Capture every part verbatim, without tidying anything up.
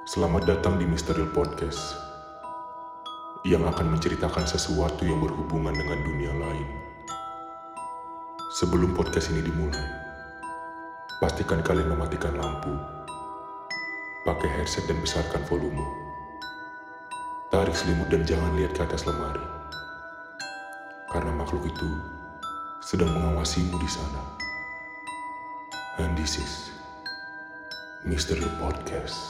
Selamat datang di Misterial Podcast yang akan menceritakan sesuatu yang berhubungan dengan dunia lain. Sebelum podcast ini dimulai, pastikan kalian mematikan lampu, pakai headset dan besarkan volume. Tarik selimut dan jangan lihat ke atas lemari, karena makhluk itu sedang mengawasimu di sana. And this is Misterial Podcast.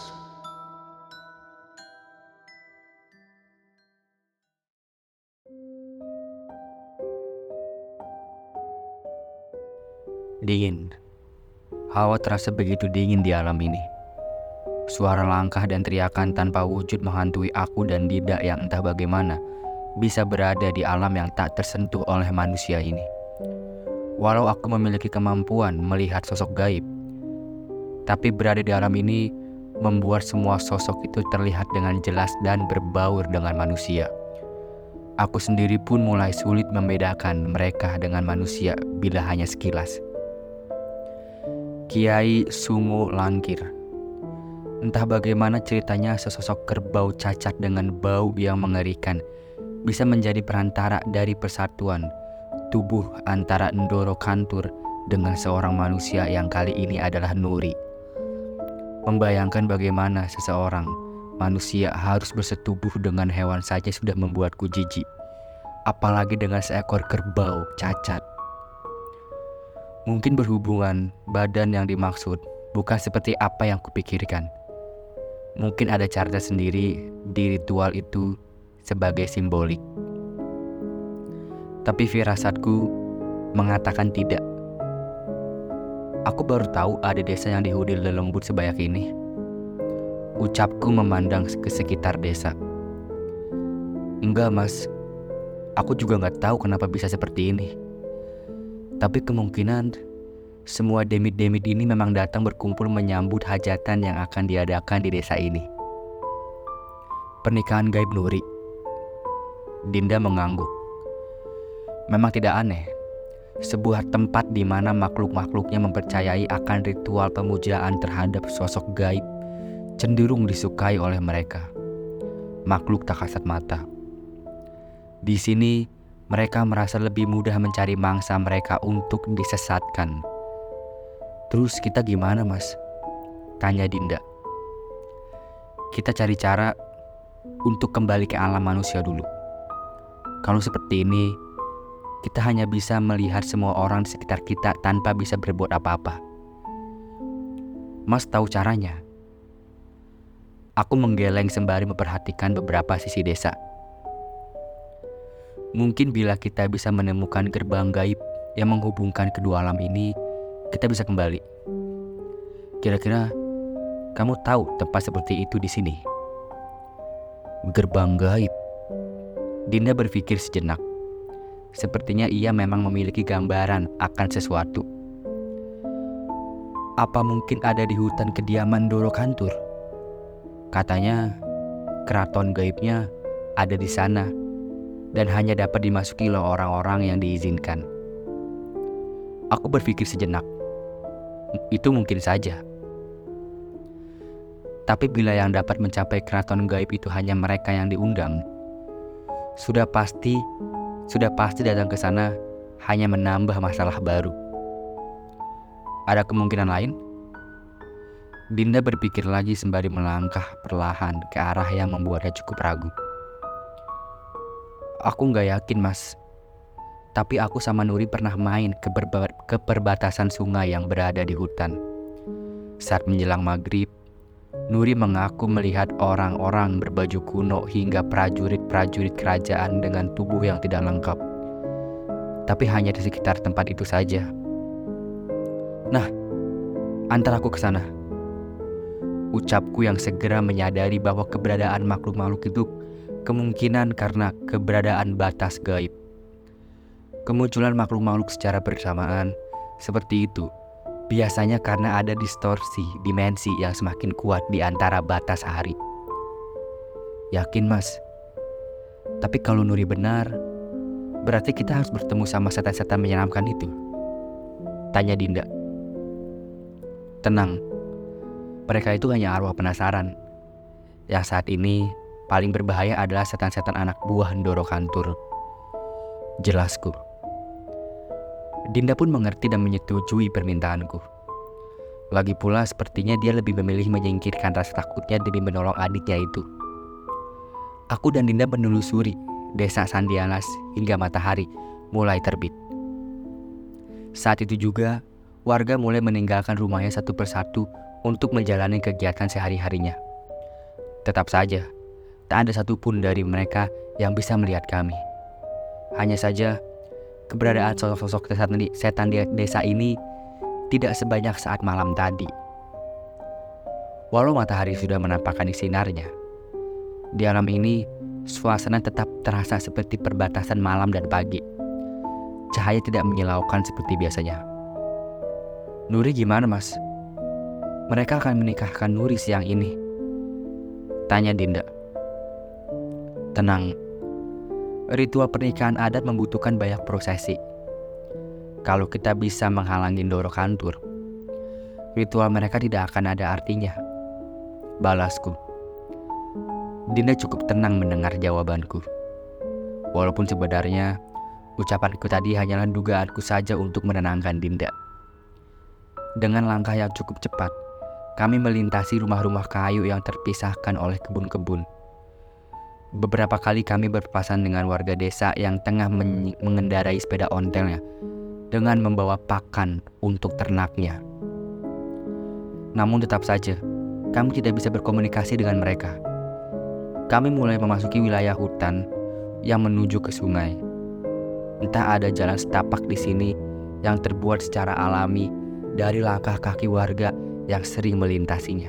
Dingin. Hawa terasa begitu dingin di alam ini. Suara langkah dan teriakan tanpa wujud menghantui aku dan Dida yang entah bagaimana bisa berada di alam yang tak tersentuh oleh manusia ini. Walau aku memiliki kemampuan melihat sosok gaib, tapi berada di alam ini membuat semua sosok itu terlihat dengan jelas dan berbaur dengan manusia. Aku sendiri pun mulai sulit membedakan mereka dengan manusia bila hanya sekilas. Kiai Sungu Langkir. Entah bagaimana ceritanya sesosok kerbau cacat dengan bau yang mengerikan bisa menjadi perantara dari persatuan tubuh antara Ndoro Kantur dengan seorang manusia yang kali ini adalah Nuri. Membayangkan bagaimana seseorang manusia harus bersetubuh dengan hewan saja sudah membuatku jijik, apalagi dengan seekor kerbau cacat. Mungkin berhubungan badan yang dimaksud bukan seperti apa yang kupikirkan. Mungkin ada cara sendiri di ritual itu sebagai simbolik. Tapi firasatku mengatakan tidak. Aku baru tahu ada desa yang dihuni lelembut sebanyak ini. Ucapku memandang ke sekitar desa. Enggak mas, aku juga gak tahu kenapa bisa seperti ini. Tapi kemungkinan semua demit-demit ini memang datang berkumpul menyambut hajatan yang akan diadakan di desa ini. Pernikahan gaib Nuri. Dinda mengangguk. Memang tidak aneh. Sebuah tempat di mana makhluk-makhluknya mempercayai akan ritual pemujaan terhadap sosok gaib cenderung disukai oleh mereka. Makhluk tak kasat mata. Di sini mereka merasa lebih mudah mencari mangsa mereka untuk disesatkan. Terus kita gimana mas? Tanya Dinda. Kita cari cara untuk kembali ke alam manusia dulu. Kalau seperti ini, kita hanya bisa melihat semua orang di sekitar kita tanpa bisa berbuat apa-apa. Mas tahu caranya? Aku menggeleng sembari memperhatikan beberapa sisi desa. Mungkin bila kita bisa menemukan gerbang gaib yang menghubungkan kedua alam ini, kita bisa kembali. Kira-kira kamu tahu tempat seperti itu di sini? Gerbang gaib. Dinda berpikir sejenak. Sepertinya ia memang memiliki gambaran akan sesuatu. Apa mungkin ada di hutan kediaman Ndoro Kantur? Katanya keraton gaibnya ada di sana dan hanya dapat dimasuki oleh orang-orang yang diizinkan. Aku berpikir sejenak. Itu mungkin saja. Tapi bila yang dapat mencapai keraton gaib itu hanya mereka yang diundang, sudah pasti, sudah pasti datang ke sana hanya menambah masalah baru. Ada kemungkinan lain? Dinda berpikir lagi sembari melangkah perlahan ke arah yang membuatnya cukup ragu. Aku gak yakin mas, tapi aku sama Nuri pernah main ke, berba- ke perbatasan sungai yang berada di hutan. Saat menjelang maghrib, Nuri mengaku melihat orang-orang berbaju kuno hingga prajurit-prajurit kerajaan dengan tubuh yang tidak lengkap. Tapi hanya di sekitar tempat itu saja. Nah, antar aku ke sana. Ucapku yang segera menyadari bahwa keberadaan makhluk-makhluk itu kemungkinan karena keberadaan batas gaib. Kemunculan makhluk-makhluk secara bersamaan seperti itu biasanya karena ada distorsi dimensi yang semakin kuat di antara batas hari. Yakin mas? Tapi kalau Nuri benar, berarti kita harus bertemu sama setan-setan menyeramkan itu? Tanya Dinda. Tenang, mereka itu hanya arwah penasaran. Yang saat ini paling berbahaya adalah setan-setan anak buah Ndoro Kantur. Jelasku. Dinda pun mengerti dan menyetujui permintaanku. Lagi pula sepertinya dia lebih memilih menyingkirkan rasa takutnya demi menolong adiknya itu. Aku dan Dinda menelusuri desa Sandi Alas hingga matahari mulai terbit. Saat itu juga warga mulai meninggalkan rumahnya satu persatu untuk menjalani kegiatan sehari-harinya. Tetap saja, tak ada satupun dari mereka yang bisa melihat kami. Hanya saja, keberadaan sosok-sosok setan di, setan di desa ini tidak sebanyak saat malam tadi. Walau matahari sudah menampakkan sinarnya, di alam ini suasana tetap terasa seperti perbatasan malam dan pagi. Cahaya tidak menyilaukan seperti biasanya. Nuri gimana, Mas? Mereka akan menikahkan Nuri siang ini, tanya Dinda. Tenang, ritual pernikahan adat membutuhkan banyak prosesi. Kalau kita bisa menghalangi Ndoro Kantur, ritual mereka tidak akan ada artinya, balasku. Dinda cukup tenang mendengar jawabanku. Walaupun sebenarnya ucapanku tadi hanyalah dugaanku saja untuk menenangkan Dinda. Dengan langkah yang cukup cepat, kami melintasi rumah-rumah kayu yang terpisahkan oleh kebun-kebun. Beberapa kali kami berpapasan dengan warga desa yang tengah men- mengendarai sepeda ontelnya dengan membawa pakan untuk ternaknya. Namun tetap saja, kami tidak bisa berkomunikasi dengan mereka. Kami mulai memasuki wilayah hutan yang menuju ke sungai. Entah ada jalan setapak di sini yang terbuat secara alami dari langkah kaki warga yang sering melintasinya.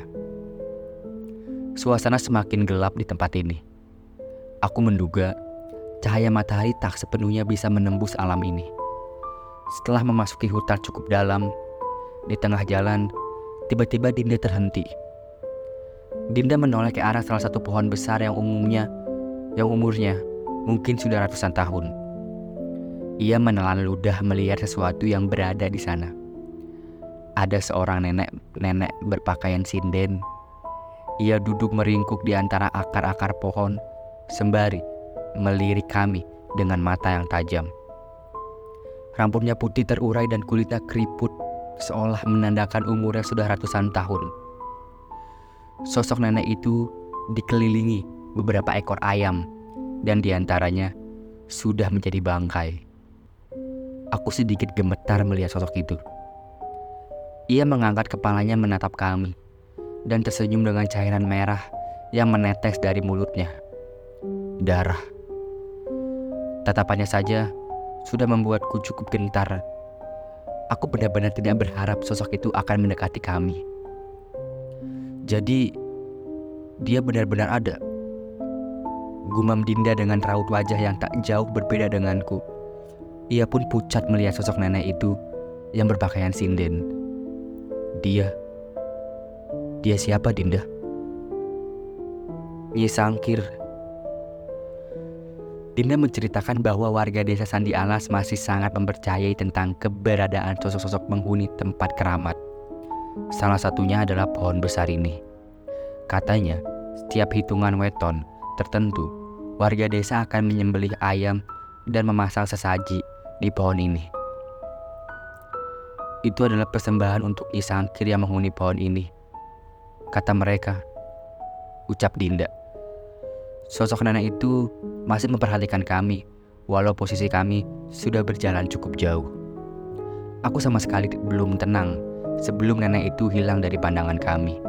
Suasana semakin gelap di tempat ini. Aku menduga cahaya matahari tak sepenuhnya bisa menembus alam ini. Setelah memasuki hutan cukup dalam, di tengah jalan, tiba-tiba Dinda terhenti. Dinda menoleh ke arah salah satu pohon besar yang umumnya, yang umurnya mungkin sudah ratusan tahun. Ia menelan ludah melihat sesuatu yang berada di sana. Ada seorang nenek-nenek berpakaian sinden. Ia duduk meringkuk di antara akar-akar pohon, sembari melirik kami dengan mata yang tajam. Rambutnya putih terurai dan kulitnya keriput, seolah menandakan umurnya sudah ratusan tahun. Sosok nenek itu dikelilingi beberapa ekor ayam, dan diantaranya sudah menjadi bangkai. Aku sedikit gemetar melihat sosok itu. Ia mengangkat kepalanya menatap kami, dan tersenyum dengan cairan merah yang menetes dari mulutnya. Darah. Tatapannya saja sudah membuatku cukup gentar. Aku benar-benar tidak berharap sosok itu akan mendekati kami. Jadi, dia benar-benar ada. Gumam Dinda dengan raut wajah yang tak jauh berbeda denganku. Ia pun pucat melihat sosok nenek itu yang berpakaian sinden. Dia, dia siapa, Dinda? Nyi Sangkir. Dinda menceritakan bahwa warga desa Sandi Alas masih sangat mempercayai tentang keberadaan sosok-sosok penghuni tempat keramat. Salah satunya adalah pohon besar ini. Katanya, setiap hitungan weton tertentu, warga desa akan menyembelih ayam dan memasang sesaji di pohon ini. Itu adalah persembahan untuk Nyi Sangkir yang menghuni pohon ini, kata mereka, ucap Dinda. Sosok nenek itu masih memperhatikan kami, walau posisi kami sudah berjalan cukup jauh. Aku sama sekali belum tenang sebelum nenek itu hilang dari pandangan kami.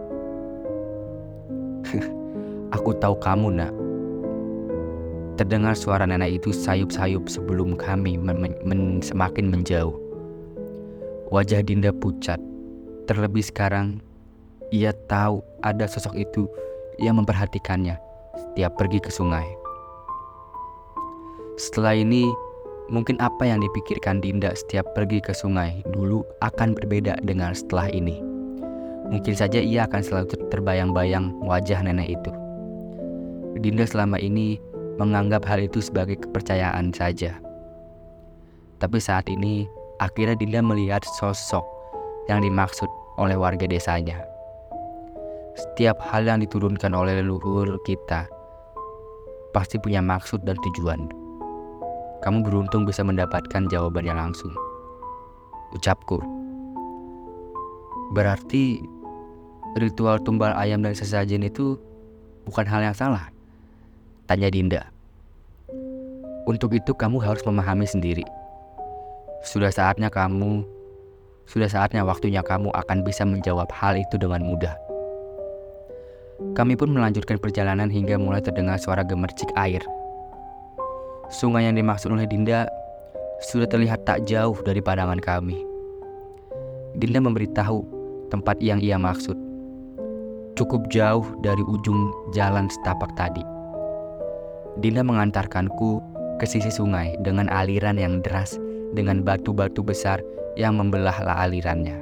Aku tahu kamu, nak. Terdengar suara nenek itu sayup-sayup sebelum kami men- men- semakin menjauh. Wajah Dinda pucat. Terlebih sekarang, ia tahu ada sosok itu yang memperhatikannya setiap pergi ke sungai. Setelah ini, mungkin apa yang dipikirkan Dinda setiap pergi ke sungai dulu akan berbeda dengan setelah ini. Mungkin saja ia akan selalu terbayang-bayang wajah nenek itu. Dinda selama ini menganggap hal itu sebagai kepercayaan saja. Tapi saat ini, akhirnya Dinda melihat sosok yang dimaksud oleh warga desanya. Setiap hal yang diturunkan oleh leluhur kita pasti punya maksud dan tujuan. Kamu beruntung bisa mendapatkan jawabannya langsung. Ucapku. Berarti ritual tumbal ayam dan sesajen itu bukan hal yang salah? Tanya Dinda. Untuk itu kamu harus memahami sendiri. Sudah saatnya kamu, sudah saatnya waktunya kamu akan bisa menjawab hal itu dengan mudah. Kami pun melanjutkan perjalanan hingga mulai terdengar suara gemercik air. Sungai yang dimaksud oleh Dinda sudah terlihat tak jauh dari pandangan kami. Dinda memberitahu tempat yang ia maksud. Cukup jauh dari ujung jalan setapak tadi. Dinda mengantarkanku ke sisi sungai dengan aliran yang deras dengan batu-batu besar yang membelah alirannya.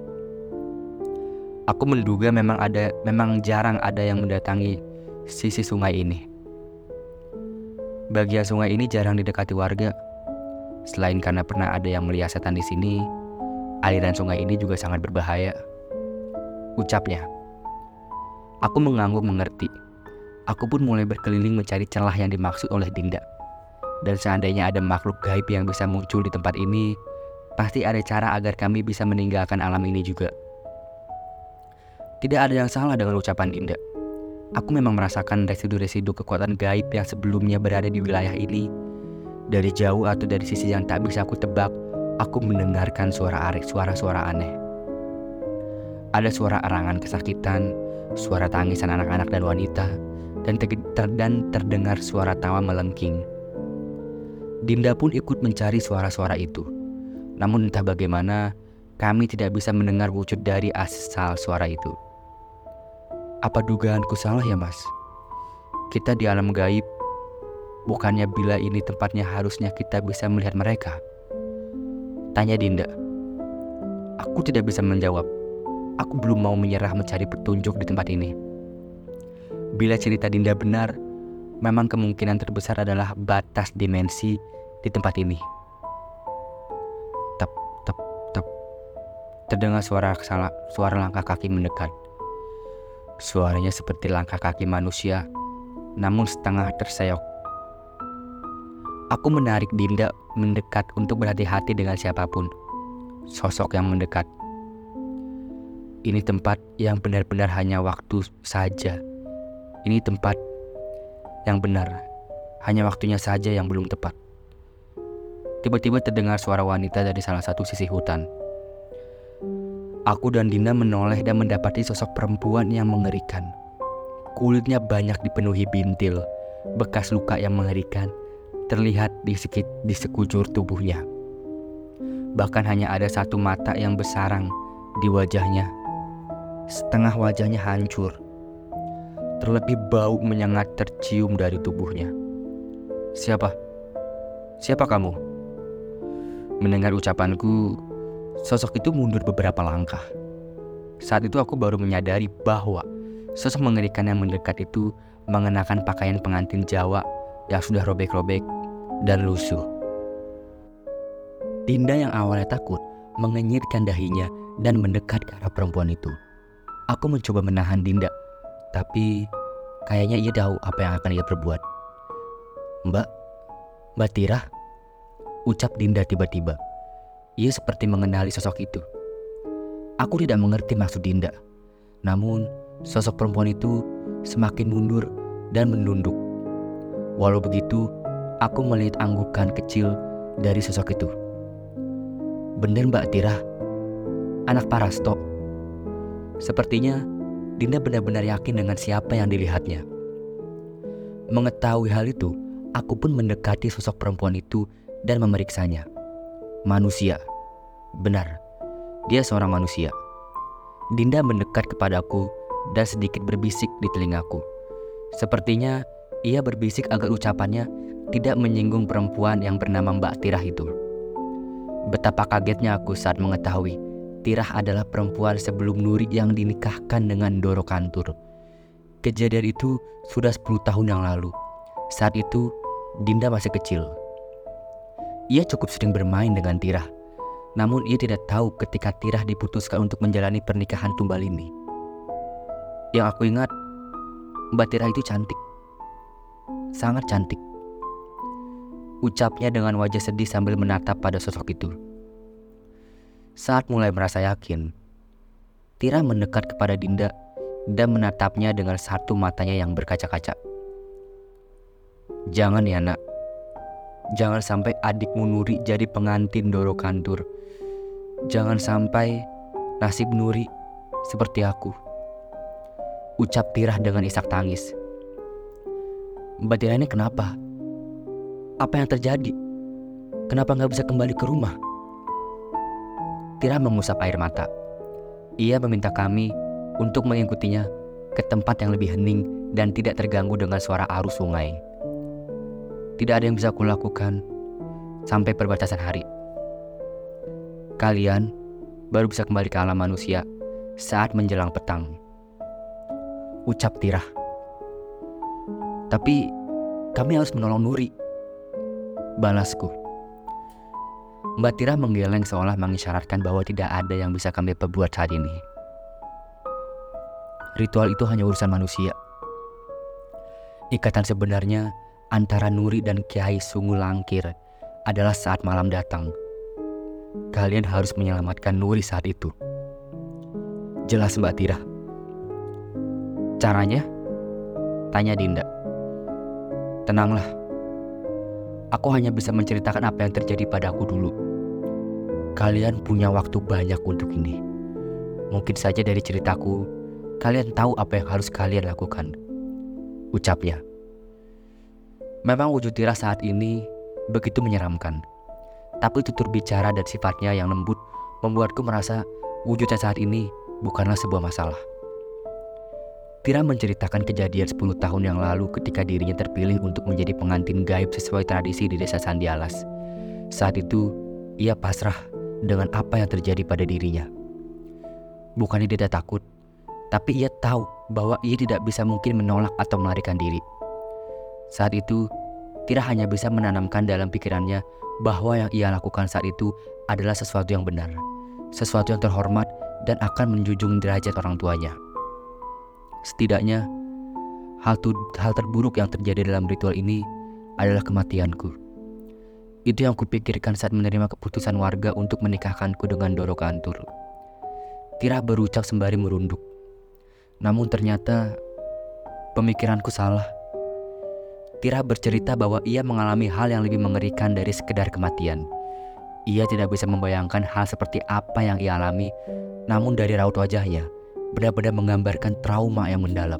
Aku menduga memang ada, memang jarang ada yang mendatangi sisi sungai ini. Bagian sungai ini jarang didekati warga. Selain karena pernah ada yang melihat setan di sini, aliran sungai ini juga sangat berbahaya. Ucapnya. Aku mengangguk mengerti. Aku pun mulai berkeliling mencari celah yang dimaksud oleh Dinda. Dan seandainya ada makhluk gaib yang bisa muncul di tempat ini, pasti ada cara agar kami bisa meninggalkan alam ini juga. Tidak ada yang salah dengan ucapan Dinda. Aku memang merasakan residu-residu kekuatan gaib yang sebelumnya berada di wilayah ini. Dari jauh atau dari sisi yang tak bisa aku tebak, aku mendengarkan suara arik, suara-suara aneh. Ada suara erangan kesakitan, suara tangisan anak-anak dan wanita, dan, ter- ter- dan terdengar suara tawa melengking. Dinda pun ikut mencari suara-suara itu. Namun entah bagaimana, kami tidak bisa mendengar wujud dari asal suara itu. Apa dugaanku salah ya mas? Kita di alam gaib, bukannya bila ini tempatnya harusnya kita bisa melihat mereka? Tanya Dinda. Aku tidak bisa menjawab. Aku belum mau menyerah mencari petunjuk di tempat ini. Bila cerita Dinda benar, memang kemungkinan terbesar adalah batas dimensi di tempat ini. Tep, tep, tep. Terdengar suara kesala, suara langkah kaki mendekat. Suaranya seperti langkah kaki manusia, namun setengah terseok. Aku menarik Dinda mendekat untuk berhati-hati dengan siapapun. Sosok yang mendekat. Ini tempat yang benar-benar hanya waktu saja. Ini tempat yang benar, hanya waktunya saja yang belum tepat. Tiba-tiba terdengar suara wanita dari salah satu sisi hutan. Aku dan Dinda menoleh dan mendapati sosok perempuan yang mengerikan. Kulitnya banyak dipenuhi bintil, bekas luka yang mengerikan terlihat di, sekit, di sekujur tubuhnya. Bahkan hanya ada satu mata yang bersarang di wajahnya. Setengah wajahnya hancur. Terlebih bau menyengat tercium dari tubuhnya. Siapa? Siapa kamu? Mendengar ucapanku, sosok itu mundur beberapa langkah. Saat itu aku baru menyadari bahwa sosok mengerikan yang mendekat itu mengenakan pakaian pengantin Jawa yang sudah robek-robek dan lusuh. Dinda yang awalnya takut mengenyitkan dahinya dan mendekat ke arah perempuan itu. Aku mencoba menahan Dinda, tapi kayaknya ia tahu apa yang akan ia perbuat. Mbak, Mbak Tira, ucap Dinda tiba-tiba. Ia seperti mengenali sosok itu. Aku tidak mengerti maksud Dinda. Namun, sosok perempuan itu semakin mundur dan menunduk. Walau begitu, aku melihat anggukan kecil dari sosok itu. Benar Mbak Tira, anak Parasto. Sepertinya Dinda benar-benar yakin dengan siapa yang dilihatnya. Mengetahui hal itu, aku pun mendekati sosok perempuan itu dan memeriksanya. Manusia. Benar, dia seorang manusia. Dinda mendekat kepadaku dan sedikit berbisik di telingaku. Sepertinya ia berbisik agar ucapannya tidak menyinggung perempuan yang bernama Mbak Tirah itu. Betapa kagetnya aku saat mengetahui Tirah adalah perempuan sebelum Nuri yang dinikahkan dengan Doro Kantur. Kejadian itu sudah sepuluh tahun yang lalu. Saat itu Dinda masih kecil. Ia cukup sering bermain dengan Tirah. Namun ia tidak tahu ketika Tirah diputuskan untuk menjalani pernikahan tumbal ini. Yang aku ingat, Mbak Tira itu cantik. Sangat cantik. Ucapnya dengan wajah sedih sambil menatap pada sosok itu. Saat mulai merasa yakin, Tira mendekat kepada Dinda dan menatapnya dengan satu matanya yang berkaca-kaca. Jangan ya nak, jangan sampai adikmu Nuri jadi pengantin Doro Kantur. Jangan sampai nasib Nuri seperti aku, ucap Tira dengan isak tangis. Mbak Tira ini kenapa? Apa yang terjadi? Kenapa gak bisa kembali ke rumah? Tira mengusap air mata. Ia meminta kami untuk mengikutinya ke tempat yang lebih hening dan tidak terganggu dengan suara arus sungai. Tidak ada yang bisa kulakukan sampai perbatasan hari. Kalian baru bisa kembali ke alam manusia saat menjelang petang, ucap Tira. Tapi kami harus menolong Nuri, balasku. Mbak Tira menggeleng seolah mengisyaratkan bahwa tidak ada yang bisa kami perbuat saat ini. Ritual itu hanya urusan manusia. Ikatan sebenarnya antara Nuri dan Kiai Sungu Langkir adalah saat malam datang. Kalian harus menyelamatkan Nuri saat itu. Jelas Mbak Tira. Caranya? Tanya Dinda. Tenanglah. Aku hanya bisa menceritakan apa yang terjadi padaku dulu. Kalian punya waktu banyak untuk ini. Mungkin saja dari ceritaku, kalian tahu apa yang harus kalian lakukan, ucapnya. Memang wujud Tira saat ini begitu menyeramkan. Tapi tutur bicara dan sifatnya yang lembut membuatku merasa wujudnya saat ini bukanlah sebuah masalah. Tira menceritakan kejadian sepuluh tahun yang lalu ketika dirinya terpilih untuk menjadi pengantin gaib sesuai tradisi di desa Sandialas. Saat itu, ia pasrah dengan apa yang terjadi pada dirinya. Bukannya dia tidak takut, tapi ia tahu bahwa ia tidak bisa mungkin menolak atau melarikan diri. Saat itu, Tira hanya bisa menanamkan dalam pikirannya bahwa yang ia lakukan saat itu adalah sesuatu yang benar, sesuatu yang terhormat dan akan menjunjung derajat orang tuanya. Setidaknya, hal, tu, hal terburuk yang terjadi dalam ritual ini adalah kematianku. Itu yang kupikirkan saat menerima keputusan warga untuk menikahkanku dengan Doro Kantur. Tira berucap sembari merunduk. Namun ternyata pemikiranku salah. Tira bercerita bahwa ia mengalami hal yang lebih mengerikan dari sekedar kematian. Ia tidak bisa membayangkan hal seperti apa yang ia alami, namun dari raut wajahnya benar-benar menggambarkan trauma yang mendalam.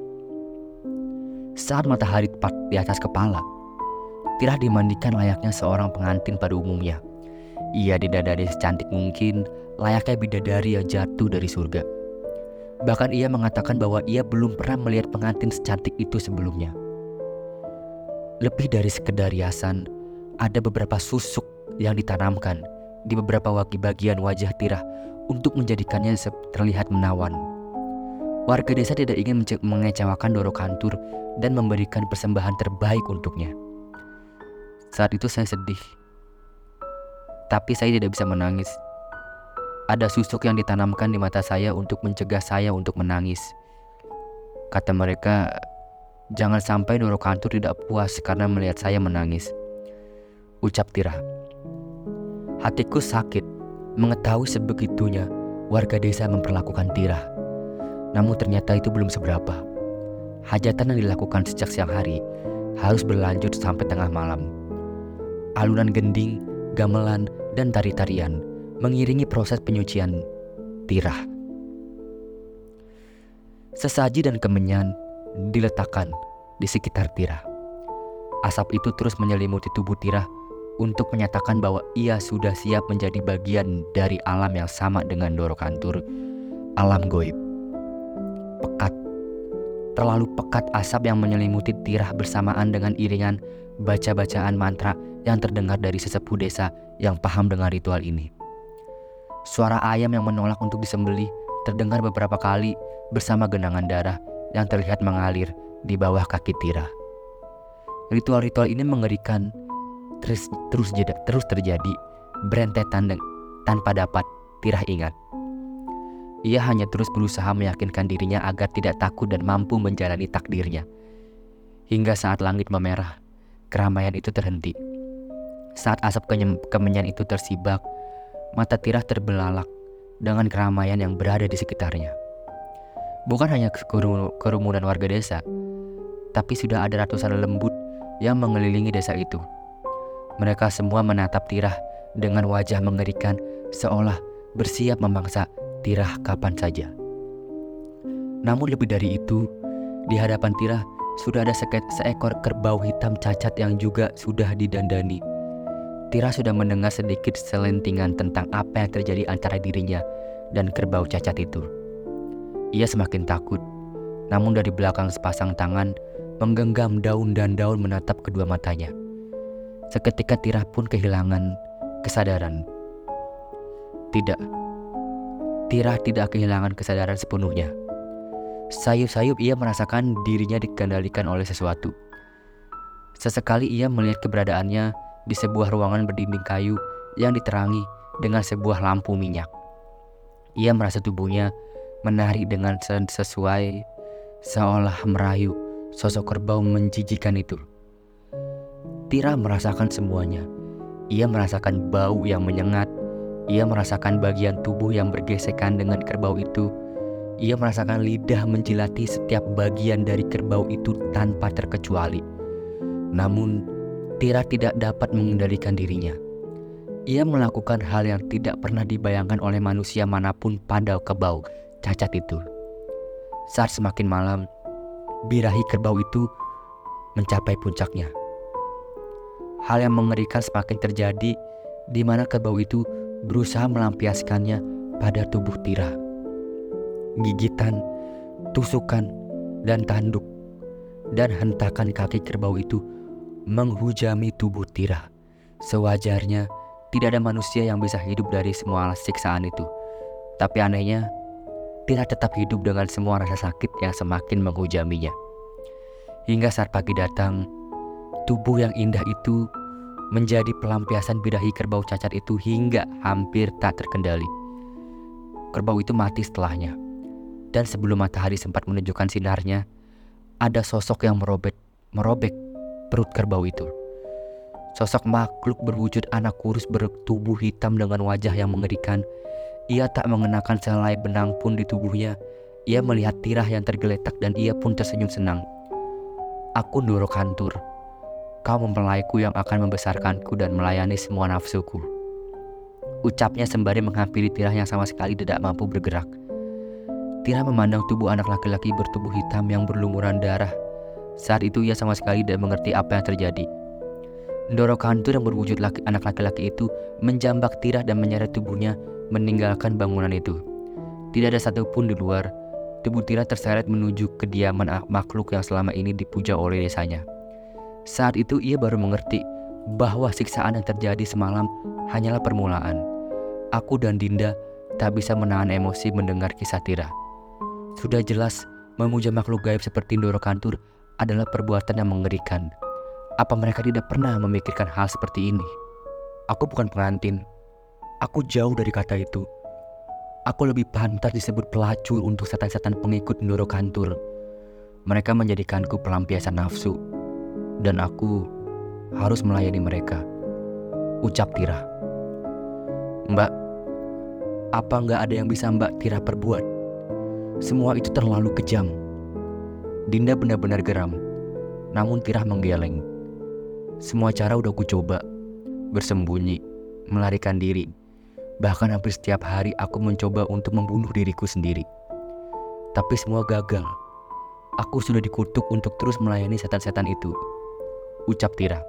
Saat matahari tepat di atas kepala, Tira dimandikan layaknya seorang pengantin pada umumnya. Ia didadari secantik mungkin, layaknya bidadari yang jatuh dari surga. Bahkan ia mengatakan bahwa ia belum pernah melihat pengantin secantik itu sebelumnya. Lebih dari sekedar riasan, ada beberapa susuk yang ditanamkan di beberapa bagian wajah Tira untuk menjadikannya terlihat menawan. Warga desa tidak ingin mengecewakan Doro Kantur dan memberikan persembahan terbaik untuknya. Saat itu saya sedih, tapi saya tidak bisa menangis. Ada susuk yang ditanamkan di mata saya untuk mencegah saya untuk menangis. Kata mereka, jangan sampai Doro Kantur tidak puas karena melihat saya menangis, ucap Tira. Hatiku sakit mengetahui sebegitunya warga desa memperlakukan Tira. Namun ternyata itu belum seberapa. Hajatan yang dilakukan sejak siang hari harus berlanjut sampai tengah malam. Alunan gending, gamelan, dan tari-tarian mengiringi proses penyucian Tira. Sesaji dan kemenyan diletakkan di sekitar Tira. Asap itu terus menyelimuti tubuh Tira untuk menyatakan bahwa ia sudah siap menjadi bagian dari alam yang sama dengan Doro Kantur, alam goib. Pekat, terlalu pekat asap yang menyelimuti Tira bersamaan dengan iringan baca-bacaan mantra yang terdengar dari sesepuh desa yang paham dengan ritual ini. Suara ayam yang menolak untuk disembelih terdengar beberapa kali bersama genangan darah yang terlihat mengalir di bawah kaki Tira. Ritual-ritual ini mengerikan terus terus, jeda, terus terjadi berentetan tanpa dapat Tira ingat. Ia hanya terus berusaha meyakinkan dirinya agar tidak takut dan mampu menjalani takdirnya. Hingga saat langit memerah, keramaian itu terhenti. Saat asap kenyem- kemenyan itu tersibak, mata Tirah terbelalak dengan keramaian yang berada di sekitarnya. Bukan hanya keru- kerumunan warga desa, tapi sudah ada ratusan lembut yang mengelilingi desa itu. Mereka semua menatap Tirah dengan wajah mengerikan, seolah bersiap memangsa Tirah kapan saja. Namun lebih dari itu, di hadapan Tirah sudah ada seke- seekor kerbau hitam cacat yang juga sudah didandani. Tirah sudah mendengar sedikit selentingan tentang apa yang terjadi antara dirinya dan kerbau cacat itu. Ia semakin takut, namun dari belakang sepasang tangan menggenggam daun dan daun menatap kedua matanya. Seketika Tirah pun kehilangan kesadaran. Tidak, Tirah tidak kehilangan kesadaran sepenuhnya. Sayup-sayup ia merasakan dirinya dikendalikan oleh sesuatu. Sesekali ia melihat keberadaannya di sebuah ruangan berdinding kayu yang diterangi dengan sebuah lampu minyak. Ia merasa tubuhnya menari dengan sesuai, seolah merayu sosok kerbau menjijikan itu. Tirah merasakan semuanya. Ia merasakan bau yang menyengat. Ia merasakan bagian tubuh yang bergesekan dengan kerbau itu. Ia merasakan lidah menjilati setiap bagian dari kerbau itu tanpa terkecuali. Namun, Tirah tidak dapat mengendalikan dirinya. Ia melakukan hal yang tidak pernah dibayangkan oleh manusia manapun pada kerbau cacat itu. Saat semakin malam, birahi kerbau itu mencapai puncaknya. Hal yang mengerikan semakin terjadi, di mana kerbau itu berusaha melampiaskannya pada tubuh Tirah. Gigitan, tusukan, dan tanduk, dan hentakan kaki kerbau itu menghujami tubuh Tirah. Sewajarnya, tidak ada manusia yang bisa hidup dari semua siksaan itu. Tapi anehnya, Tirah tetap hidup dengan semua rasa sakit yang semakin menghujaminya. Hingga saat pagi datang, tubuh yang indah itu menjadi pelampiasan birahi kerbau cacat itu hingga hampir tak terkendali. Kerbau itu mati setelahnya. Dan sebelum matahari sempat menunjukkan sinarnya, ada sosok yang merobek, merobek perut kerbau itu. Sosok makhluk berwujud anak kurus bertubuh hitam dengan wajah yang mengerikan. Ia tak mengenakan selai benang pun di tubuhnya. Ia melihat Tirah yang tergeletak dan ia pun tersenyum senang. "Aku Ndoro Kantur. Kau mempelaiku yang akan membesarkanku dan melayani semua nafsuku," ucapnya sembari menghampiri Tirah yang sama sekali tidak mampu bergerak. Tirah memandang tubuh anak laki-laki bertubuh hitam yang berlumuran darah. Saat itu ia sama sekali tidak mengerti apa yang terjadi. Ndoro Kantur yang berwujud laki, anak laki-laki itu menjambak Tirah dan menyeret tubuhnya meninggalkan bangunan itu. Tidak ada satupun di luar. Tubuh Tirah terseret menuju kediaman makhluk yang selama ini dipuja oleh desanya. Saat itu ia baru mengerti bahwa siksaan yang terjadi semalam hanyalah permulaan. Aku dan Dinda tak bisa menahan emosi mendengar kisah Tirah. Sudah jelas memuja makhluk gaib seperti Ndoro Kantur adalah perbuatan yang mengerikan. Apa mereka tidak pernah memikirkan hal seperti ini? Aku bukan pengantin. Aku jauh dari kata itu. Aku lebih pantas disebut pelacur untuk setan-setan pengikut Ndoro Kantur. Mereka menjadikanku pelampiasan nafsu, dan aku harus melayani mereka, ucap Tirah. "Mbak, apa nggak ada yang bisa Mbak Tirah perbuat? Semua itu terlalu kejam." Dinda benar-benar geram, namun Tirah menggeleng. "Semua cara udah ku coba, bersembunyi, melarikan diri. Bahkan hampir setiap hari aku mencoba untuk membunuh diriku sendiri. Tapi semua gagal. Aku sudah dikutuk untuk terus melayani setan-setan itu," ucap Tirah.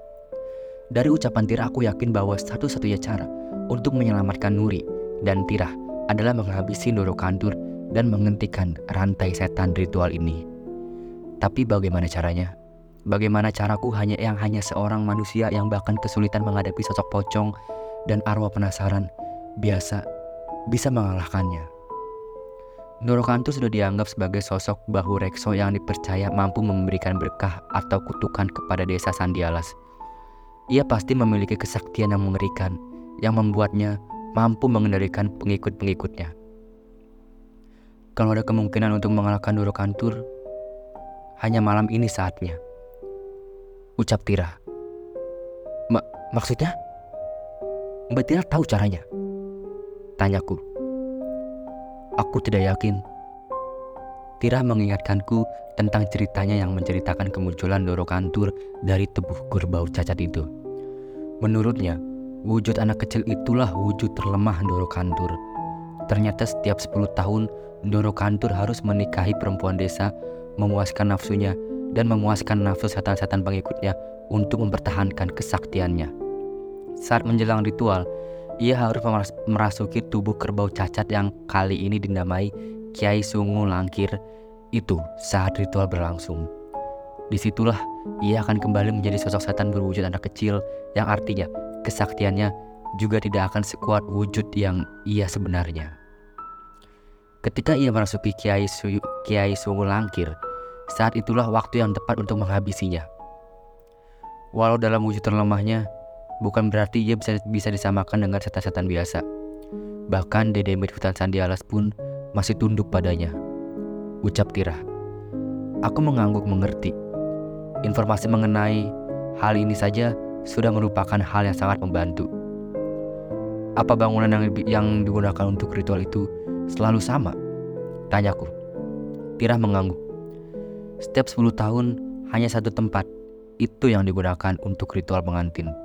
Dari ucapan Tirah aku yakin bahwa satu-satunya cara untuk menyelamatkan Nuri dan Tirah adalah menghabisi Ndoro Kantur dan menghentikan rantai setan ritual ini. Tapi bagaimana caranya? Bagaimana caraku hanya yang hanya seorang manusia yang bahkan kesulitan menghadapi sosok pocong dan arwah penasaran biasa bisa mengalahkannya? Ndoro Kantur sudah dianggap sebagai sosok bahu rekso yang dipercaya mampu memberikan berkah atau kutukan kepada desa Sandialas. Ia pasti memiliki kesaktian yang mengerikan yang membuatnya mampu mengendalikan pengikut-pengikutnya. Kalau ada kemungkinan untuk mengalahkan Doro Kantur, hanya malam ini saatnya. Ucap Tira. Ma- maksudnya? Mbak Tira tahu caranya? Tanyaku. Aku tidak yakin. Tira mengingatkanku tentang ceritanya yang menceritakan kemunculan Doro Kantur dari tubuh kerbau cacat itu. Menurutnya, wujud anak kecil itulah wujud terlemah Doro Kantur. Ternyata setiap sepuluh tahun, Doro Kantur harus menikahi perempuan desa, memuaskan nafsunya, dan memuaskan nafsu setan-setan pengikutnya untuk mempertahankan kesaktiannya. Saat menjelang ritual, ia harus merasuki tubuh kerbau cacat yang kali ini dinamai Kiai Sungu Langkir itu saat ritual berlangsung. Disitulah ia akan kembali menjadi sosok setan berwujud anak kecil, yang artinya kesaktiannya juga tidak akan sekuat wujud yang ia sebenarnya. Ketika ia merasuki Kiai, Su- Kiai Sungu Langkir, saat itulah waktu yang tepat untuk menghabisinya. Walau dalam wujud terlemahnya, bukan berarti ia bisa, bisa disamakan dengan setan-setan biasa. Bahkan Dedemit Hutan Sandialas pun masih tunduk padanya. Ucap Tira. Aku mengangguk mengerti. Informasi mengenai hal ini saja sudah merupakan hal yang sangat membantu. Apa bangunan yang, yang digunakan untuk ritual itu selalu sama? Tanyaku. Tira mengangguk. Setiap sepuluh tahun hanya satu tempat, itu yang digunakan untuk ritual pengantin.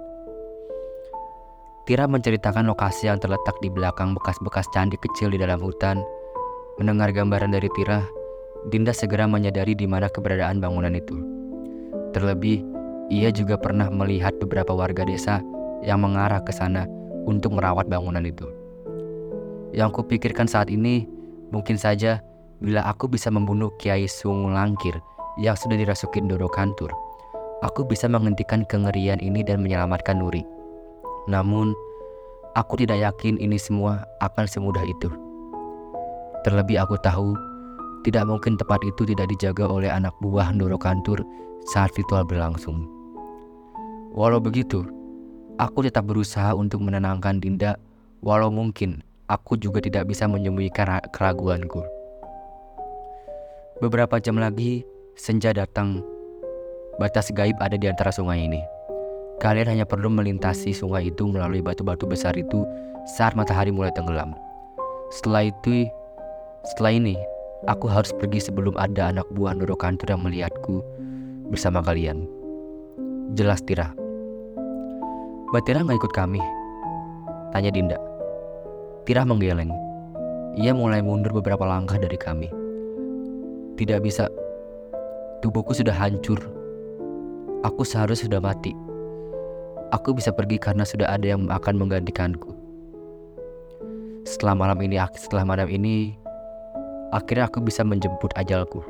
Tira menceritakan lokasi yang terletak di belakang bekas-bekas candi kecil di dalam hutan. Mendengar gambaran dari Tira, Dinda segera menyadari di mana keberadaan bangunan itu. Terlebih, ia juga pernah melihat beberapa warga desa yang mengarah ke sana untuk merawat bangunan itu. Yang kupikirkan saat ini, mungkin saja bila aku bisa membunuh Kiai Sungu Langkir yang sudah dirasuki Doro Kantur, aku bisa menghentikan kengerian ini dan menyelamatkan Nuri. Namun, aku tidak yakin ini semua akan semudah itu. Terlebih aku tahu, tidak mungkin tempat itu tidak dijaga oleh anak buah Doro Kantur saat ritual berlangsung. Walau begitu, aku tetap berusaha untuk menenangkan Dinda, walau mungkin aku juga tidak bisa menyembunyikan keraguanku. Beberapa jam lagi, senja datang. Batas gaib ada di antara sungai ini. Kalian hanya perlu melintasi sungai itu melalui batu-batu besar itu saat matahari mulai tenggelam. Setelah itu, setelah ini, aku harus pergi sebelum ada anak buah Doro Kantur yang melihatku bersama kalian. Jelas, Tira. Mbak Tira gak ikut kami? Tanya Dinda. Tira menggeleng. Ia mulai mundur beberapa langkah dari kami. Tidak bisa. Tubuhku sudah hancur. Aku seharusnya sudah mati. Aku bisa pergi karena sudah ada yang akan menggantikanku. Setelah malam ini, setelah malam ini, akhirnya aku bisa menjemput ajalku.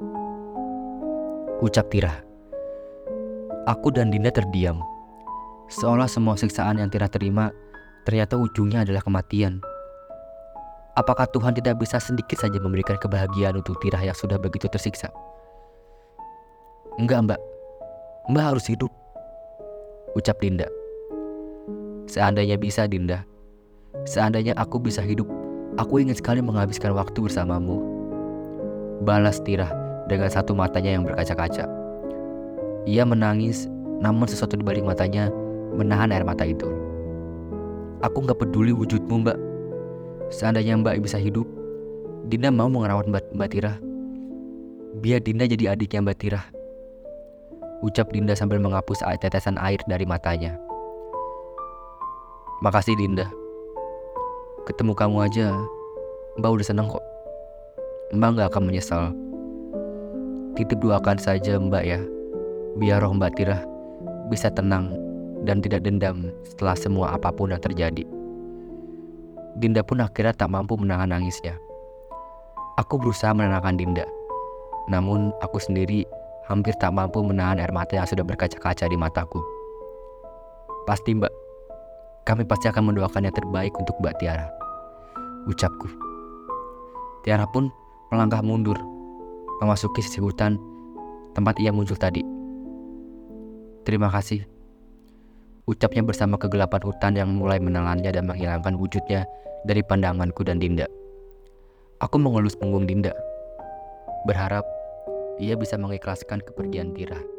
Ucap Tira. Aku dan Dinda terdiam. Seolah semua siksaan yang Tira terima ternyata ujungnya adalah kematian. Apakah Tuhan tidak bisa sedikit saja memberikan kebahagiaan untuk Tira yang sudah begitu tersiksa? Enggak, Mbak. Mbak harus hidup. Ucap Dinda. Seandainya bisa, Dinda. Seandainya aku bisa hidup, aku ingin sekali menghabiskan waktu bersamamu. Balas Tira dengan satu matanya yang berkaca-kaca. Ia menangis, namun sesuatu di balik matanya menahan air mata itu. Aku gak peduli wujudmu, Mbak. Seandainya Mbak bisa hidup, Dinda mau merawat Mbak, Mbak Tira. Biar Dinda jadi adiknya Mbak Tira. Ucap Dinda sambil menghapus tetesan air dari matanya. Makasih, Dinda. Ketemu kamu aja, Mbak udah seneng kok. Mbak gak akan menyesal. Titip doakan saja Mbak ya, biar roh Mbak Tira bisa tenang dan tidak dendam setelah semua apapun yang terjadi. Dinda pun akhirnya tak mampu menahan nangisnya. Aku berusaha menenangkan Dinda, namun aku sendiri hampir tak mampu menahan air mata yang sudah berkaca-kaca di mataku. Pasti Mbak, kami pasti akan mendoakan yang terbaik untuk Mbak Tiara, ucapku. Tiara pun melangkah mundur, memasuki sisi hutan tempat ia muncul tadi. Terima kasih, ucapnya bersama kegelapan hutan yang mulai menelannya dan menghilangkan wujudnya dari pandanganku dan Dinda. Aku mengelus punggung Dinda, berharap ia bisa mengikhlaskan kepergian Tira.